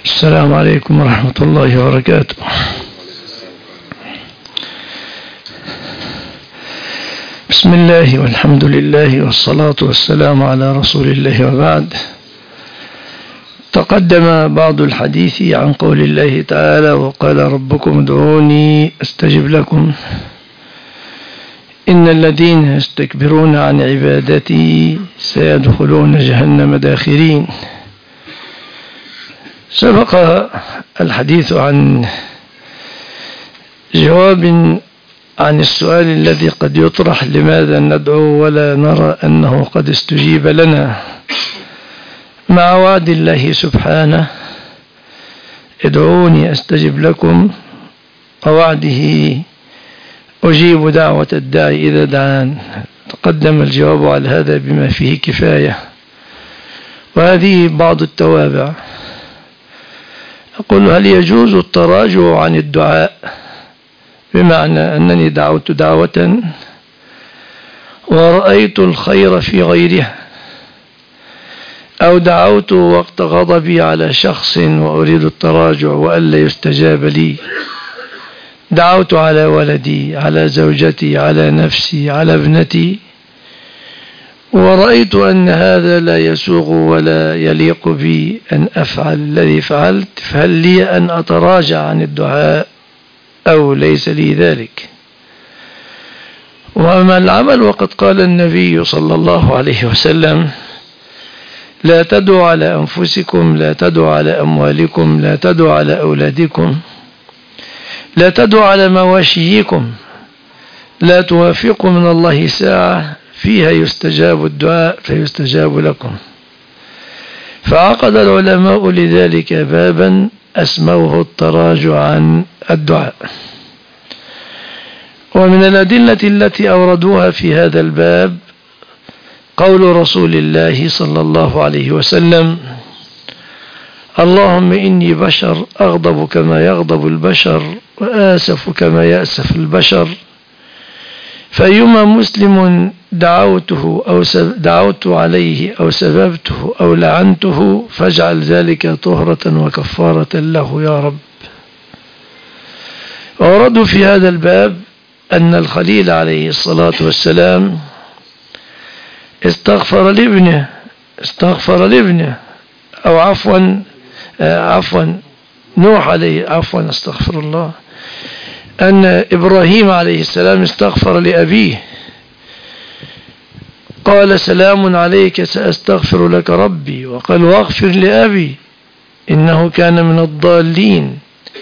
السلام عليكم ورحمة الله وبركاته. بسم الله والحمد لله والصلاة والسلام على رسول الله وبعد. تقدم بعض الحديث عن قول الله تعالى: وقال ربكم ادعوني أستجب لكم إن الذين يستكبرون عن عبادتي سيدخلون جهنم داخرين. سبق الحديث عن جواب عن السؤال الذي قد يطرح: لماذا ندعو ولا نرى أنه قد استجيب لنا، مع وعد الله سبحانه: ادعوني أستجب لكم، ووعده: أجيب دعوة الداعي إذا دعان. تقدم الجواب على هذا بما فيه كفاية، وهذه بعض التوابع. أقول: هل يجوز التراجع عن الدعاء، بمعنى أنني دعوت دعوة ورأيت الخير في غيرها، أو دعوت وقت غضبي على شخص وأريد التراجع وألا يستجاب لي، دعوت على ولدي، على زوجتي، على نفسي، على ابنتي، ورأيت أن هذا لا يسوغ ولا يليق بي أن أفعل الذي فعلت، فهل لي أن أتراجع عن الدعاء أو ليس لي ذلك؟ وأما العمل، وقد قال النبي صلى الله عليه وسلم: لا تدعوا على أنفسكم، لا تدعوا على أموالكم، لا تدعوا على أولادكم، لا تدعوا على مواشيكم، لا توافقوا من الله ساعة فيها يستجاب الدعاء فيستجاب لكم. فعقد العلماء لذلك بابا أسموه التراجع عن الدعاء. ومن الأدلة التي أوردوها في هذا الباب قول رسول الله صلى الله عليه وسلم: اللهم إني بشر أغضب كما يغضب البشر وآسف كما يأسف البشر، فأيما مسلم دعوت عليه أو سببته أو لعنته فاجعل ذلك طهرة وكفارة له يا رب. وأوردوا في هذا الباب أن الخليل عليه الصلاة والسلام استغفر لابنه، أو عفوا نوح عليه، استغفر الله، أن إبراهيم عليه السلام استغفر لأبيه، قال: سلام عليك سأستغفر لك ربي، وقال: واغفر لأبي إنه كان من الضالين.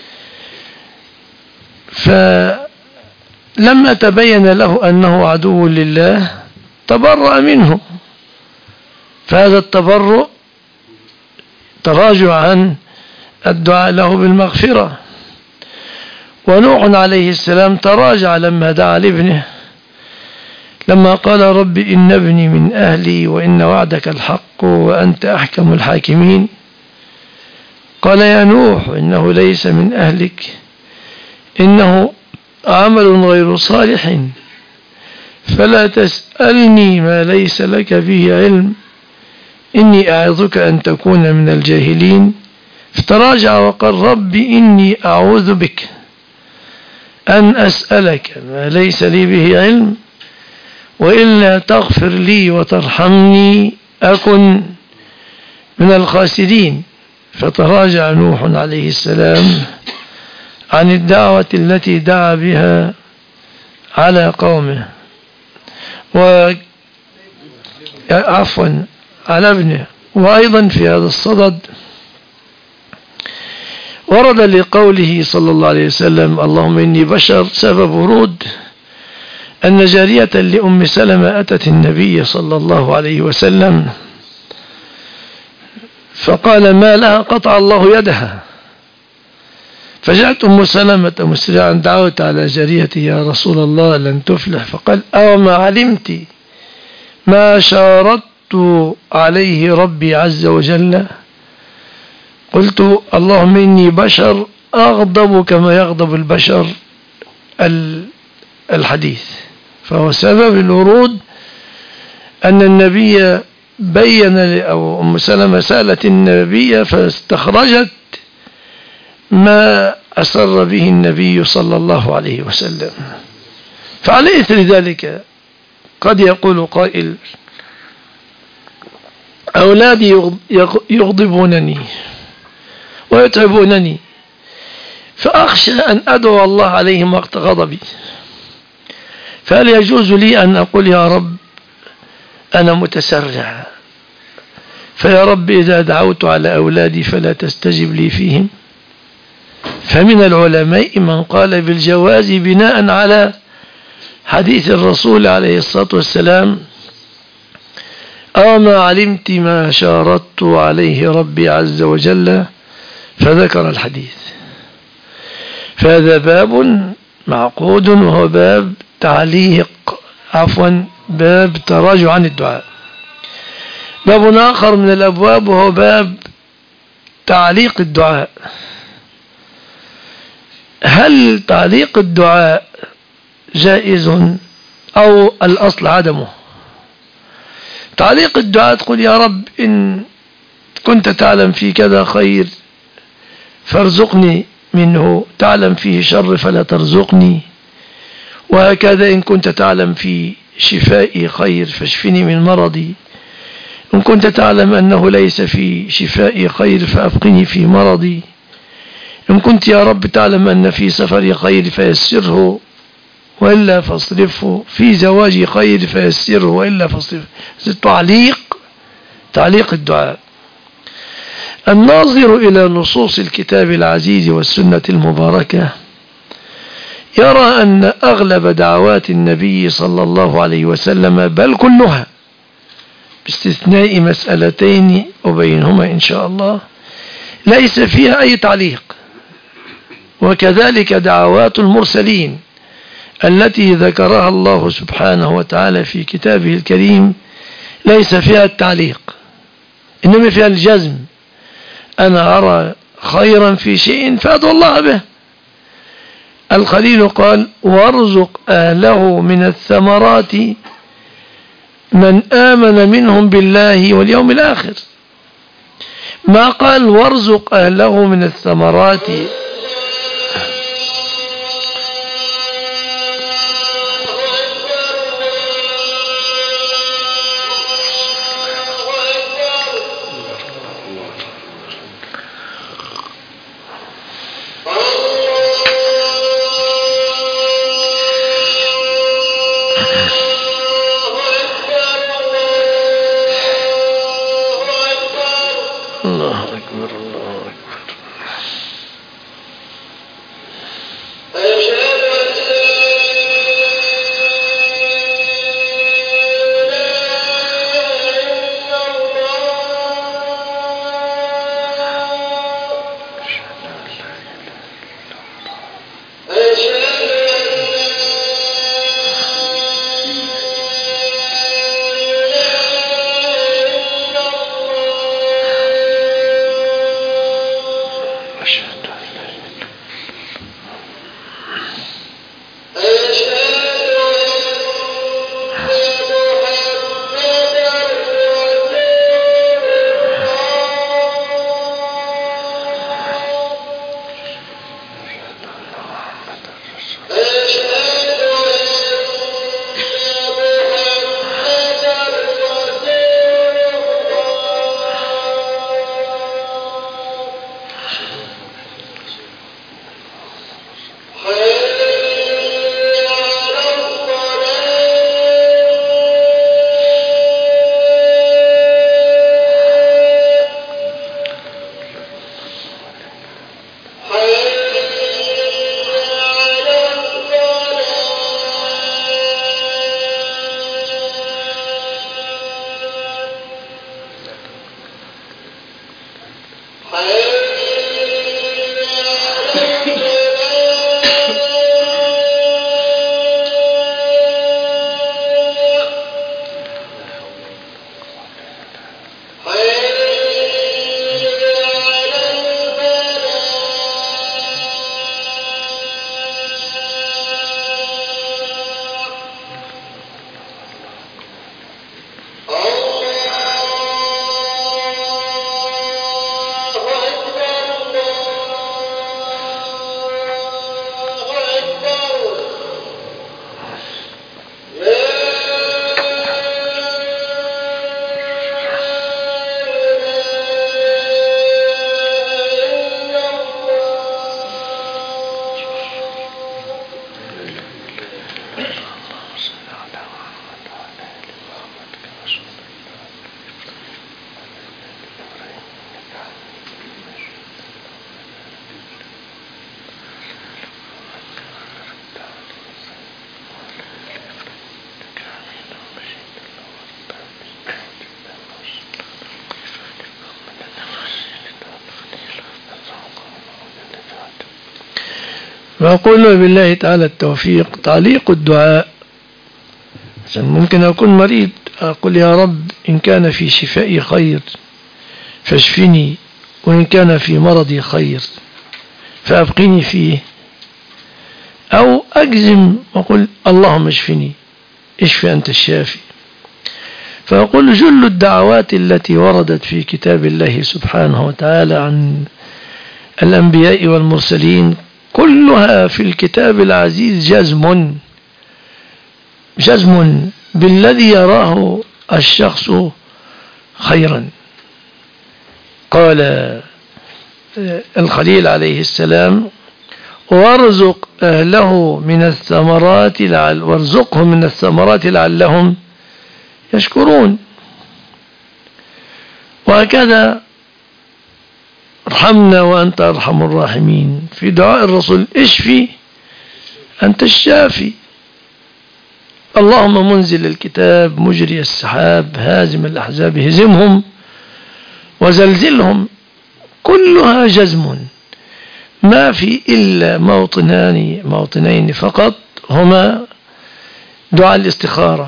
فلما تبين له أنه عدو لله تبرأ منه، فهذا التبرؤ تراجع عن الدعاء له بالمغفرة. ونوح عليه السلام تراجع لما دعا لابنه، لما قال: رب إن ابني من أهلي وإن وعدك الحق وأنت أحكم الحاكمين. قال: يا نوح إنه ليس من أهلك، إنه عمل غير صالح، فلا تسألني ما ليس لك به علم، إني أعظك أن تكون من الجاهلين. فتراجع وقال: رب إني أعوذ بك أن أسألك ما ليس لي به علم، وإلا تغفر لي وترحمني أكن من الخاسرين. فتراجع نوح عليه السلام عن الدعوة التي دعا بها على قومه، على ابنه. وأيضا في هذا الصدد ورد لقوله صلى الله عليه وسلم: اللهم إني بشر، سبب ورود أن جارية لأم سلمة أتت النبي صلى الله عليه وسلم فقال: ما لها قطع الله يدها. فجاءت أم سلمة مسرعا: دعوت على جاريتي يا رسول الله لن تفلح. فقال: أوما علمت ما شارطت عليه ربي عز وجل؟ قلت: اللهم إني بشر أغضب كما يغضب البشر. الحديث فهو سبب الورود أن النبي بين، أو أم سلمة سألت النبي فاستخرجت ما أسر به النبي صلى الله عليه وسلم. فعلى إثر ذلك قد يقول قائل: أولادي يغضبونني ويتعبونني، فأخشى أن أدعو الله عليهم وقت غضبي، فهل يجوز لي أن أقول: يا رب أنا متسرع، فيا رب إذا دعوت على أولادي فلا تستجب لي فيهم؟ فمن العلماء من قال بالجواز بناء على حديث الرسول عليه الصلاة والسلام: أما علمت ما شاردت عليه ربي عز وجل، فذكر الحديث. فهذا باب معقود، وهو باب باب تراجع عن الدعاء. باب آخر من الأبواب وهو باب تعليق الدعاء. هل تعليق الدعاء جائز أو الأصل عدمه؟ تعليق الدعاء تقول: يا رب إن كنت تعلم في كذا خير فارزقني منه، تعلم فيه شر فلا ترزقني، وهكذا إن كنت تعلم في شفائي خير فاشفني من مرضي، إن كنت تعلم أنه ليس في شفائي خير فأبقني في مرضي، إن كنت يا رب تعلم أن في سفري خير فيسره وإلا فاصرفه، في زواجي خير فيسره وإلا فاصرفه. تعليق الدعاء. الناظر إلى نصوص الكتاب العزيز والسنة المباركة يرى أن أغلب دعوات النبي صلى الله عليه وسلم، بل كلها باستثناء مسألتين وبينهما إن شاء الله، ليس فيها أي تعليق. وكذلك دعوات المرسلين التي ذكرها الله سبحانه وتعالى في كتابه الكريم ليس فيها التعليق، إنما فيها الجزم: أنا أرى خيرا في شيء فأدعو الله به. الخليل قال: وارزق أهله من الثمرات من آمن منهم بالله واليوم الآخر. ما قال وارزق أهله من الثمرات وأقول بالله تعالى التوفيق. تعليق الدعاء، ممكن أكون مريض أقول يا رب إن كان في شفائي خير فاشفني، وإن كان في مرضي خير فأبقني فيه. أو أجزم وأقول اللهم اشفني، اشف أنت الشافي. فأقول جل الدعوات التي وردت في كتاب الله سبحانه وتعالى عن الأنبياء والمرسلين كلها في الكتاب العزيز جزم بالذي يراه الشخص خيرا. قال الخليل عليه السلام وارزق أهله من الثمرات وارزقهم من الثمرات لعلهم يشكرون. وهكذا ارحمنا وأنت أرحم الراحمين في دعاء الرسول اشفي أنت الشافي. اللهم منزل الكتاب مجري السحاب هازم الأحزاب هزمهم وزلزلهم. كلها جزم، ما في إلا موطنين فقط، هما دعاء الاستخارة.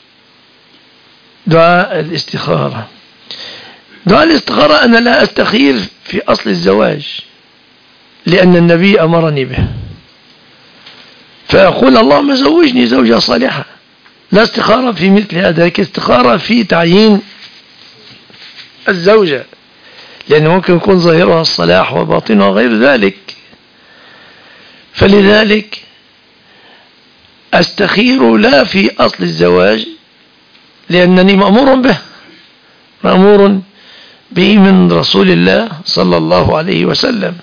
دعاء الاستخارة أنا لا أستخير في أصل الزواج لأن النبي أمرني به، فأقول اللهم زوجني زوجة صالحة. لا استخارة في مثل هذا، لكن استخارة في تعيين الزوجة، لأنه ممكن يكون ظاهرها الصلاح وباطنها غير ذلك. فلذلك أستخير لا في أصل الزواج لأنني مأمور به من رسول الله صلى الله عليه وسلم،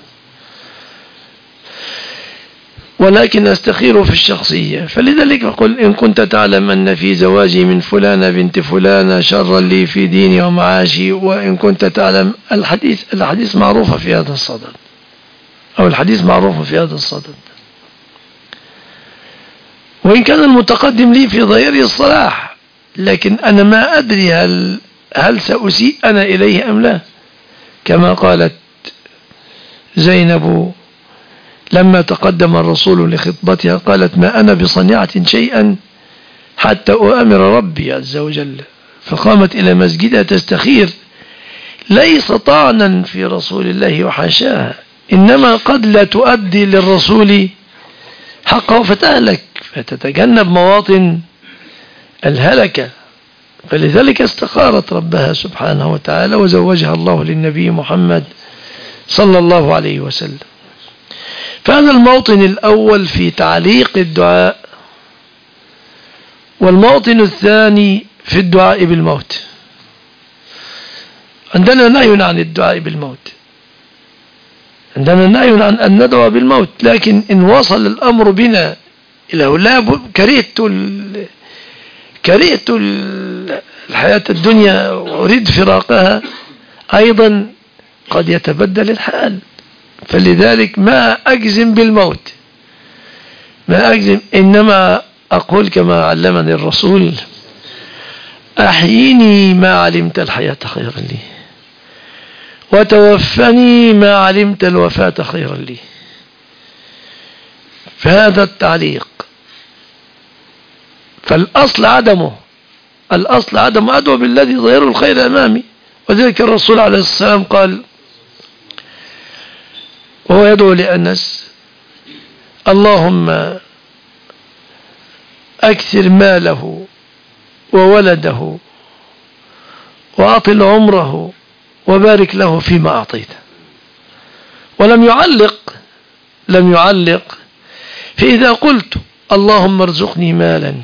ولكن أستخير في الشخصية. فلذلك أقول إن كنت تعلم أن في زواجي من فلانة بنت فلانة شرا لي في ديني ومعاشي، وإن كنت تعلم الحديث معروف في هذا الصدد، أو الحديث معروف في هذا الصدد. وإن كان المتقدم لي في ظهير الصلاح، لكن أنا ما أدري هل سأسيء أنا إليه أم لا، كما قالت زينب لما تقدم الرسول لخطبتها قالت ما أنا بصنيعة شيئا حتى أؤمر ربي عز وجل. فقامت إلى مسجدها تستخير، ليس طعنا في رسول الله وحاشاها، إنما قد لا تؤدي للرسول حقه فتهلك، فتتجنب مواطن الهلكة. فلذلك استخارت ربها سبحانه وتعالى وزوجها الله للنبي محمد صلى الله عليه وسلم. فهذا الموطن الأول في تعليق الدعاء. والموطن الثاني في الدعاء بالموت. عندنا نهي عن الدعاء بالموت، عندنا نهي عن أن ندعو بالموت، لكن إن وصل الأمر بنا إلى لا كرهت الحياة الدنيا وأريد فراقها، أيضا قد يتبدل الحال. فلذلك ما أجزم بالموت، ما أجزم، إنما أقول كما علمني الرسول أحييني ما علمت الحياة خيرا لي، وتوفني ما علمت الوفاة خيرا لي. فهذا التعليق. فالأصل عدمه، الأصل عدم أدعو بالذي ظاهر الخير أمامي. وذلك الرسول عليه السلام قال وهو يدعو لأنس اللهم أكثر ماله وولده وأطل عمره وبارك له فيما أعطيته. ولم يعلق فإذا قلت اللهم ارزقني مالا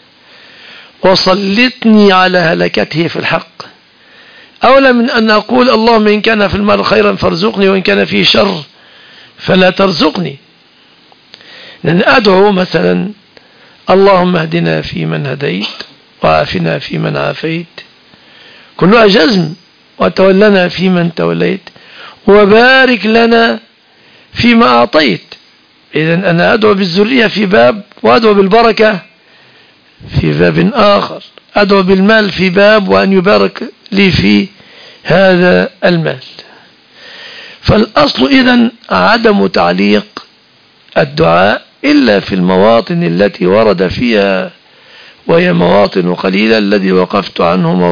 وسلطني على هلكته في الحق، أولى من أن أقول اللهم إن كان في المال خيرا فارزقني وإن كان فيه شر فلا ترزقني. لأن أدعو مثلا اللهم اهدنا فيمن هديت وعافنا فيمن عافيت، كلها جزم، وتولنا فيمن توليت وبارك لنا فيما أعطيت. إذن أنا أدعو بالذرية في باب، وأدعو بالبركة في باب آخر، أدعو بالمال في باب وأن يبارك لي في هذا المال. فالأصل إذن عدم تعليق الدعاء إلا في المواطن التي ورد فيها، وهي مواطن قليلة. الذي وقفت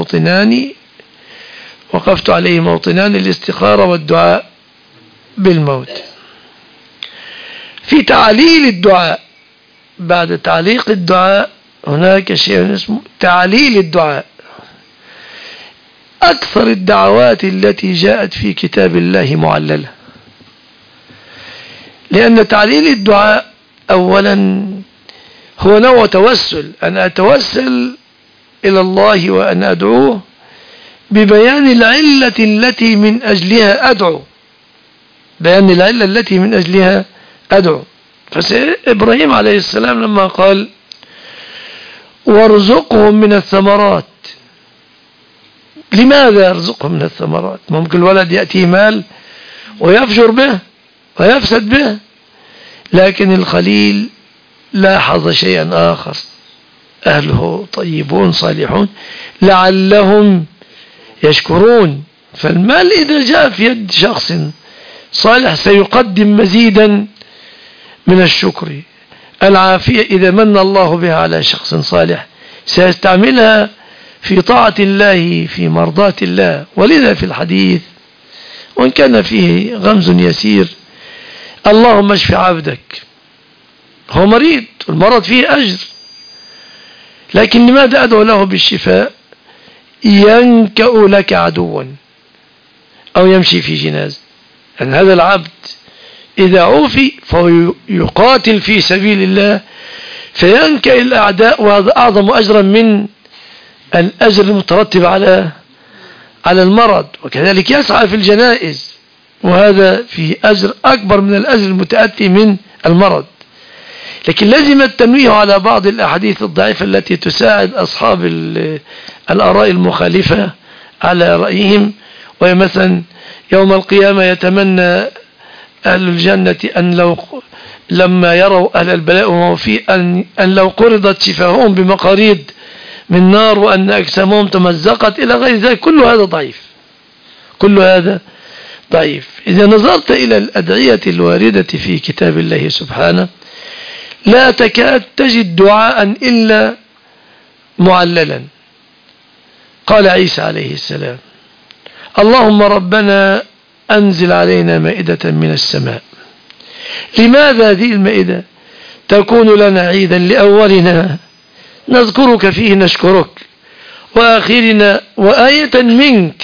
عليه موطنان: الاستخارة والدعاء بالموت. في تعليل الدعاء، بعد تعليق الدعاء هناك شيء اسمه تعليل الدعاء. أكثر الدعوات التي جاءت في كتاب الله معللة، لأن تعليل الدعاء أولا هو نوع توسل، أن أتوسل إلى الله وأن أدعوه ببيان العلة التي من أجلها أدعو، بيان العلة التي من أجلها أدعو. فإبراهيم عليه السلام لما قال وارزقهم من الثمرات، لماذا يرزقهم من الثمرات؟ ممكن الولد يأتي مال ويفجر به ويفسد به، لكن الخليل لاحظ شيئا آخر: أهله طيبون صالحون لعلهم يشكرون. فالمال إذا جاء في يد شخص صالح سيقدم مزيدا من الشكر. العافية إذا من الله بها على شخص صالح سيستعملها في طاعة الله، في مرضاة الله. ولذا في الحديث وإن كان فيه غمز يسير: اللهم اشف عبدك، هو مريض والمرض فيه أجر، لكن لماذا أدعو له بالشفاء؟ ينكأ لك عدوا أو يمشي في جنازة. أن هذا العبد إذا عوفي فهو يقاتل في سبيل الله فينكأ الأعداء، وهذا أعظم أجرا من الأجر المترتب على المرض. وكذلك يسعى في الجنائز، وهذا في أجر أكبر من الأجر المتأتي من المرض. لكن لازم التنويه على بعض الأحاديث الضعيفة التي تساعد أصحاب الآراء المخالفة على رأيهم. ومثلا يوم القيامة يتمنى أهل الجنة أن لما يروا أهل البلاء وما فيه أن لو قرضت شفاههم بمقاريض من نار وأن أجسامهم تمزقت إلى غير ذلك. كل هذا ضعيف. إذا نظرت إلى الأدعية الواردة في كتاب الله سبحانه لا تكاد تجد دعاء إلا معللا. قال عيسى عليه السلام: اللهم ربنا أنزل علينا مائدة من السماء. لماذا هذه المائدة؟ تكون لنا عيدا، لأولنا نذكرك فيه نشكرك، وآخرنا وآية منك،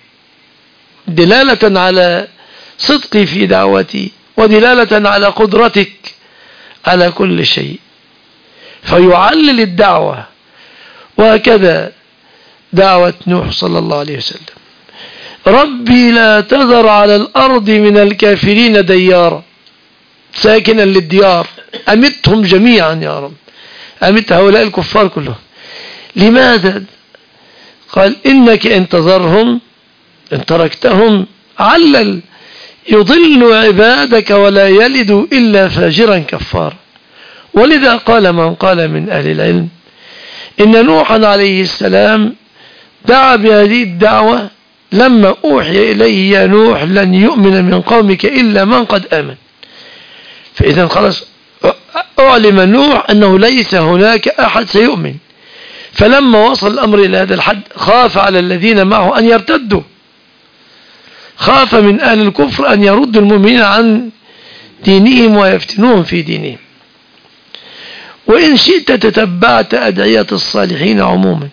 دلالة على صدقي في دعوتي ودلالة على قدرتك على كل شيء. فيعلل الدعوة. وهكذا دعوة نوح صلى الله عليه وسلم: ربي لا تذر على الأرض من الكافرين ديارا، ساكنا للديار، أمتهم جميعا يا رب، أمت هؤلاء الكفار كلهم. لماذا؟ قال: إنك إن تذرهم، إن تركتهم، علل يضل عبادك ولا يلد إلا فاجرا كفارا. ولذا قال من قال من أهل العلم إن نوحا عليه السلام دعا بهذه الدعوة لما أوحي إليه: يا نوح لن يؤمن من قومك إلا من قد آمن. فإذا خلاص أعلم نوح أنه ليس هناك أحد سيؤمن. فلما وصل الأمر إلى هذا الحد خاف على الذين معه أن يرتدوا، خاف من أهل الكفر أن يردوا المؤمنين عن دينهم ويفتنوهم في دينهم. وإن شئت تتبعت أدعية الصالحين عموما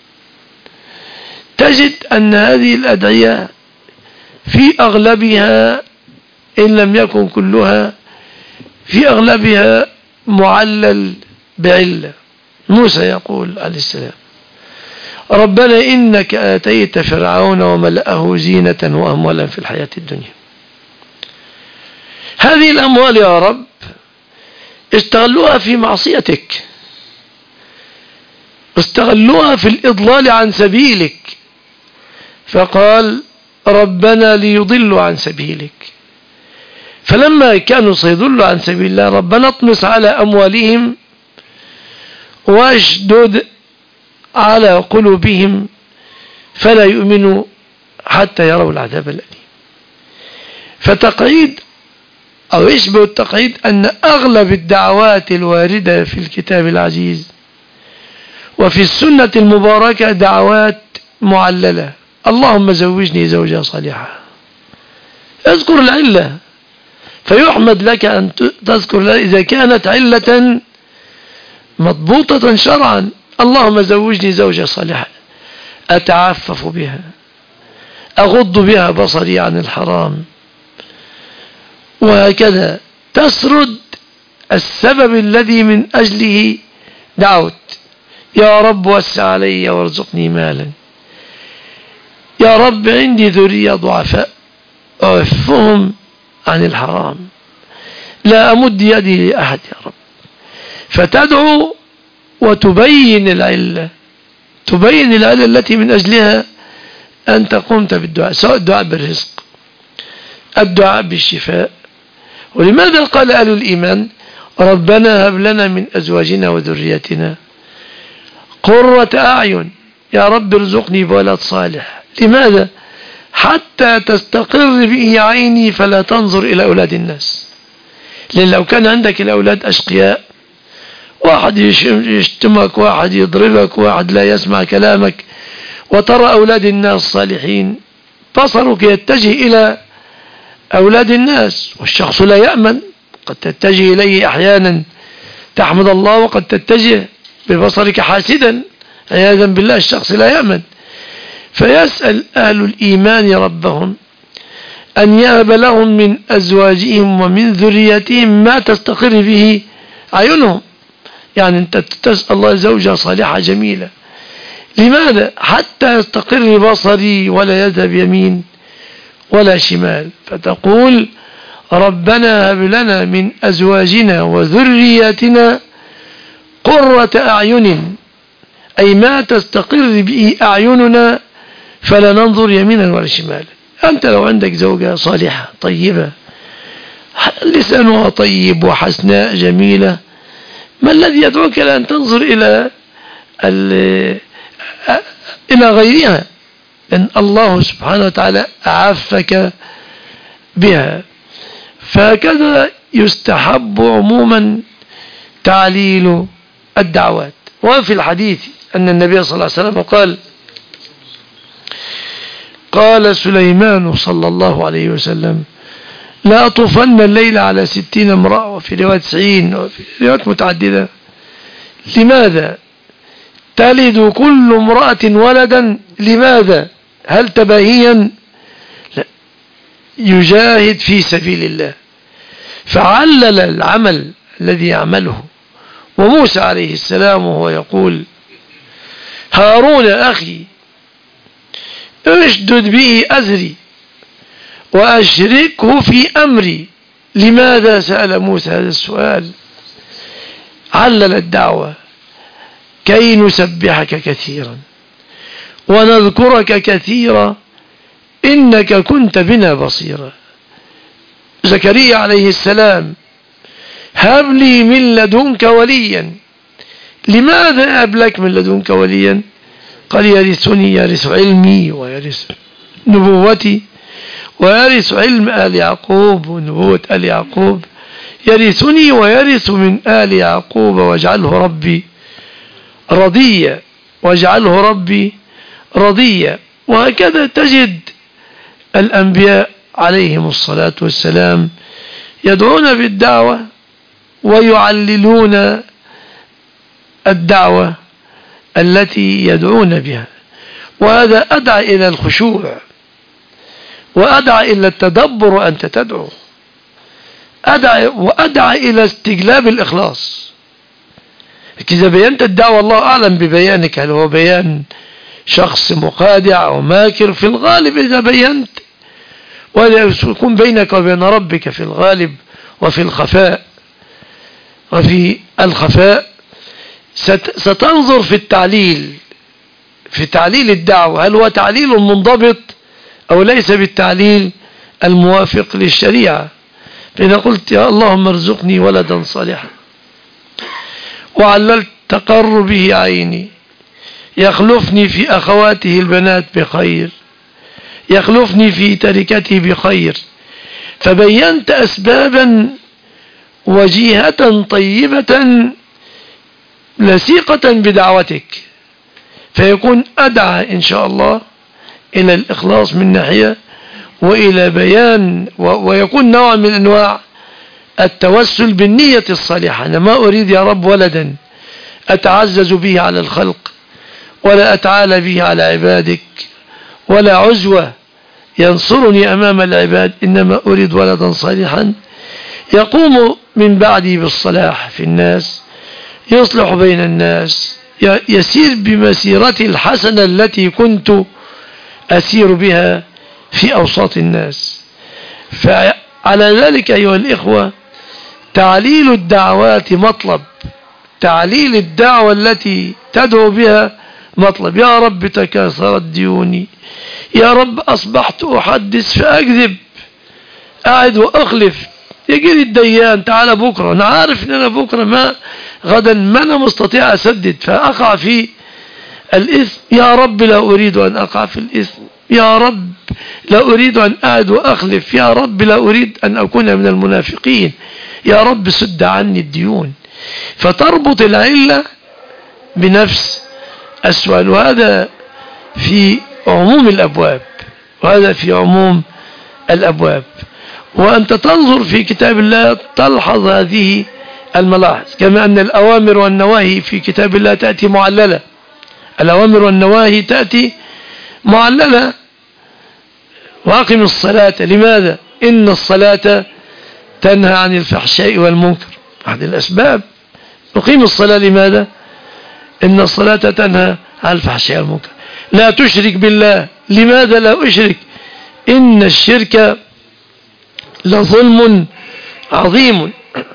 تجد أن هذه الأدعية في أغلبها إن لم يكن كلها في أغلبها معلل بعلة. موسى يقول عليه السلام: ربنا إنك آتيت فرعون وملأه زينة وأموالا في الحياة الدنيا. هذه الأموال يا رب استغلوها في معصيتك، استغلوها في الإضلال عن سبيلك، فقال: ربنا ليضلوا عن سبيلك. فلما كانوا سيضلوا عن سبيل الله ربنا اطمس على أموالهم واشدد على قلوبهم فلا يؤمنوا حتى يروا العذاب الأليم. فتقعيد أو يشبه التقعيد أن أغلب الدعوات الواردة في الكتاب العزيز وفي السنة المباركة دعوات معللة. اللهم زوجني زوجة صالحة، اذكر العلة، فيحمد لك أن تذكر إذا كانت علة مضبوطة شرعا. اللهم زوجني زوجة صالحة أتعفف بها، أغض بها بصري عن الحرام، وهكذا تسرد السبب الذي من أجله دعوت. يا رب وسع علي وارزقني مالا، يا رب عندي ذرية ضعفاء أعفهم عن الحرام، لا أمد يدي لأحد يا رب. فتدعو وتبين العلة، تبين العلة التي من أجلها أنت قمت بالدعاء، سواء الدعاء بالرزق، الدعاء بالشفاء. ولماذا قال أهل الإيمان ربنا هب لنا من أزواجنا وذريتنا قرة أعين، يا رب ارزقني بولد صالح. لماذا؟ حتى تستقر به عيني فلا تنظر إلى أولاد الناس. لأن لو كان عندك الأولاد أشقياء، واحد يشتمك، واحد يضربك، واحد لا يسمع كلامك، وترى أولاد الناس صالحين، بصرك يتجه إلى أولاد الناس، والشخص لا يأمن، قد تتجه إليه أحيانا تحمد الله، وقد تتجه ببصرك حاسدا عياذا بالله، الشخص لا يأمن. فيسأل أهل الإيمان ربهم أن يهب لهم من أزواجهم ومن ذريتهم ما تستقر به أعينهم. يعني أنت تسأل الله زوجة صالحة جميلة، لماذا؟ حتى يستقر بصري ولا يذهب يمين ولا شمال. فتقول ربنا هب لنا من أزواجنا وذرياتنا قرة أعين، أي ما تستقر به أعيننا فلا ننظر يمينا ولا شمالا. أنت لو عندك زوجة صالحة طيبة لسانها طيب وحسناء جميلة، ما الذي يدعوك لأن تنظر إلى غيرها؟ لأن الله سبحانه وتعالى عافك بها. فهكذا يستحب عموما تعليل الدعوات. وفي الحديث أن النبي صلى الله عليه وسلم قال سليمان صلى الله عليه وسلم لا أطوفن الليل على 60 امرأة، وفي رواية 90، وفي روايات متعددة. لماذا؟ تلد كل امرأة ولدا. لماذا؟ هل تباهيا؟ لا، يجاهد في سبيل الله. فعلل العمل الذي يعمله. وموسى عليه السلام وهو يقول هارون أخي اشدد به أزري وأشركه في أمري. لماذا سأل موسى هذا السؤال؟ علل الدعوة كي نسبحك كثيرا ونذكرك كثيرا إنك كنت بنا بصيرا. زكريا عليه السلام هب لي من لدنك وليا. لماذا هب لك من لدنك وليا؟ قال يرثني، يرث علمي ويرث نبوتي ويرث علم آل يعقوب ونبوة آل يعقوب، يرثني ويرث من آل يعقوب واجعله ربي رضيا، واجعله ربي رضيا. وهكذا تجد الأنبياء عليهم الصلاة والسلام يدعون بالدعوة ويعللون الدعوة التي يدعون بها. وهذا أدعى إلى الخشوع، وأدعى إلى التدبر وأنت تدعو، وأدعى إلى استجلاب الإخلاص. إذا بينت الدعوة الله أعلم ببيانك، هل هو بيان شخص مخادع أو ماكر؟ في الغالب إذا بينت، ولا يكون بينك وبين ربك في الغالب وفي الخفاء. وفي الخفاء ستنظر في تعليل الدعوة، هل هو تعليل منضبط أو ليس بالتعليل الموافق للشريعة. فإذا قلت يا اللهم ارزقني ولدا صالحا وعللت تقر به عيني، يخلفني في أخواته البنات بخير، يخلفني في تركته بخير، فبينت أسبابا وجيهة طيبة لصيقة بدعوتك، فيكون أدعى إن شاء الله إلى الإخلاص من ناحية، وإلى بيان ويكون نوع من أنواع التوسل بالنية الصالحة. أنا ما أريد يا رب ولدا أتعزز به على الخلق، ولا أتعالى به على عبادك، ولا عزوة ينصرني أمام العباد، إنما أريد ولدا صالحا يقوم من بعدي بالصلاح في الناس، يصلح بين الناس، يسير بمسيرتي الحسنة التي كنت أسير بها في أوساط الناس. فعلى ذلك أيها الإخوة تعليل الدعوات مطلب، تعليل الدعوة التي تدعو بها مطلب. يا رب تكاثرت ديوني، يا رب أصبحت أحدث فأكذب، أعد وأخلف، يجي لي الديان تعال بكرة، أنا عارف أن أنا بكرة غدا ما أنا مستطيع أسدد فأقع في الإثم. يا رب لا أريد أن أقع في الإثم، يا رب لا أريد أن أعد وأخلف، يا رب لا أريد أن أكون من المنافقين، يا رب سد عني الديون. فتربط العلة بنفس السؤال، وهذا في عموم الأبواب، وهذا في عموم الأبواب. وأنت تنظر في كتاب الله تلحظ هذه الملاحظ، كما أن الأوامر والنواهي في كتاب الله تأتي معللة، الأوامر والنواهي تأتي معللة. وأقم الصلاة، لماذا؟ إن الصلاة تنهى عن الفحشاء والمنكر، أحد الأسباب. نقيم الصلاة لماذا؟ إن الصلاة تنهى عن الفحشاء والمنكر. لا تشرك بالله، لماذا لا أشرك؟ إن الشرك لظلم عظيم.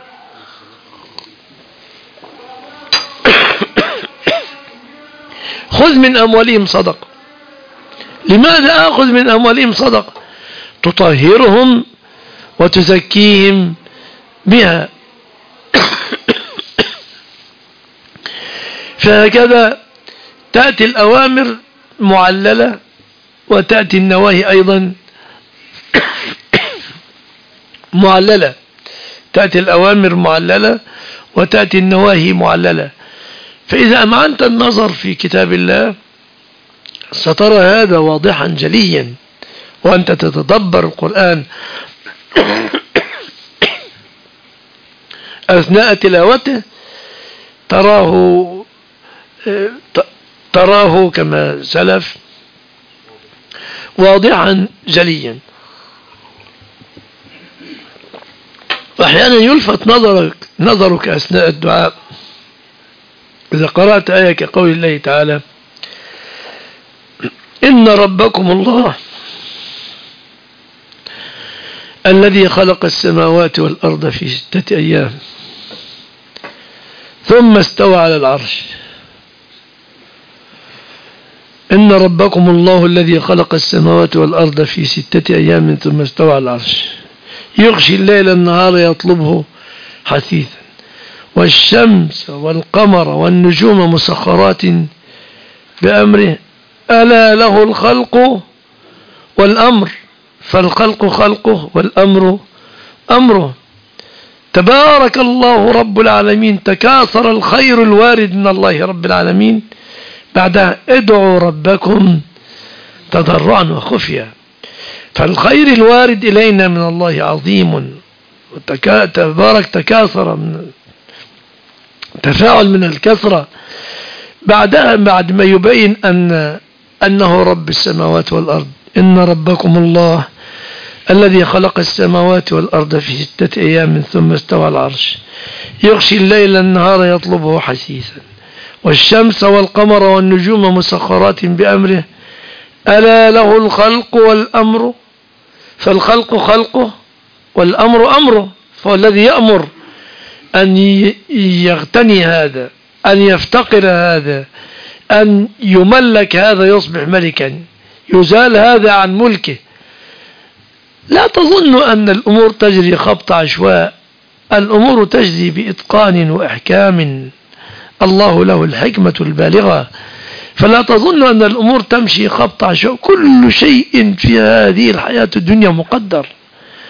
خذ من أموالهم صدقة، لماذا أخذ من أموالهم صدقة؟ تطهرهم وتزكيهم بها. فهكذا تأتي الأوامر معللة، وتأتي النواهي أيضا معللة، تأتي الأوامر معللة وتأتي النواهي معللة. فإذا أمعنت النظر في كتاب الله سترى هذا واضحا جليا، وأنت تتدبر القرآن أثناء تلاوته تراه كما سلف واضحا جليا. وأحيانا يلفت نظرك أثناء الدعاء إذا قرأت آية كقول الله تعالى: إن ربكم الله الذي خلق السماوات والأرض في 6 أيام ثم استوى على العرش. إن ربكم الله الذي خلق السماوات والأرض في 6 أيام ثم استوى على العرش يغشي الليل النهار يطلبه حثيثا والشمس والقمر والنجوم مسخرات بأمره ألا له الخلق والأمر. فالخلق خلقه والأمر أمره. تبارك الله رب العالمين، تكاثر الخير الوارد من الله رب العالمين. بعدها ادعوا ربكم تضرعا وخفيا. فالخير الوارد إلينا من الله عظيم، تبارك تكاثر من تفاعل من الكثرة. بعدها بعد ما يبين أنه رب السماوات والأرض، إن ربكم الله الذي خلق السماوات والأرض في 6 أيام ثم استوى على العرش يغشي الليل النهار يطلبه حثيثا والشمس والقمر والنجوم مسخرات بأمره ألا له الخلق والأمر. فالخلق خلقه والأمر أمره، فالذي يأمر أن يغتني هذا، أن يفتقر هذا، أن يملك هذا يصبح ملكا، يزال هذا عن ملكه. لا تظن أن الأمور تجري خبط عشواء، الأمور تجري بإتقان وإحكام، الله له الحكمة البالغة. فلا تظن أن الأمور تمشي خبط عشواء، كل شيء في هذه الحياة الدنيا مقدر،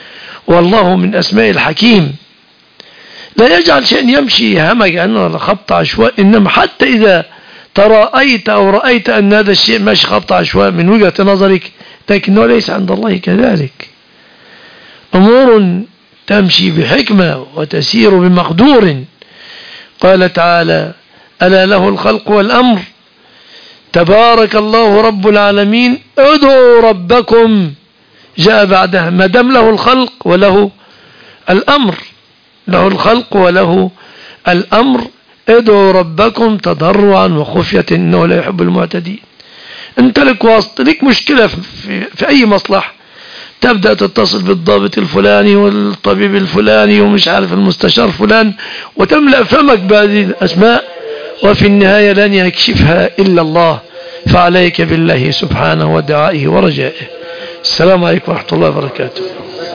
والله من أسماء الحكيم. لا يجعل شيء يمشي همجا ولا خبط عشواء، إنما حتى إذا ترأيت أو رأيت أن هذا الشيء ماشي خبط عشواء من وجهة نظرك، لكنه ليس عند الله كذلك. أمور تمشي بحكمة وتسير بمقدور. قال تعالى: ألا له الخلق والأمر تبارك الله رب العالمين ادعوا ربكم. جاء بعدها ما دام له الخلق وله الأمر، له الخلق وله الأمر، ادعوا ربكم تضرعا وخفية إنه لا يحب المعتدين. انت لك واسط، لك مشكلة في أي مصلحة، تبدأ تتصل بالضابط الفلاني والطبيب الفلاني ومش عارف المستشار فلان، وتملأ فمك بهذه الأسماء، وفي النهاية لن يكشفها إلا الله. فعليك بالله سبحانه ودعائه ورجائه. السلام عليكم ورحمة الله وبركاته.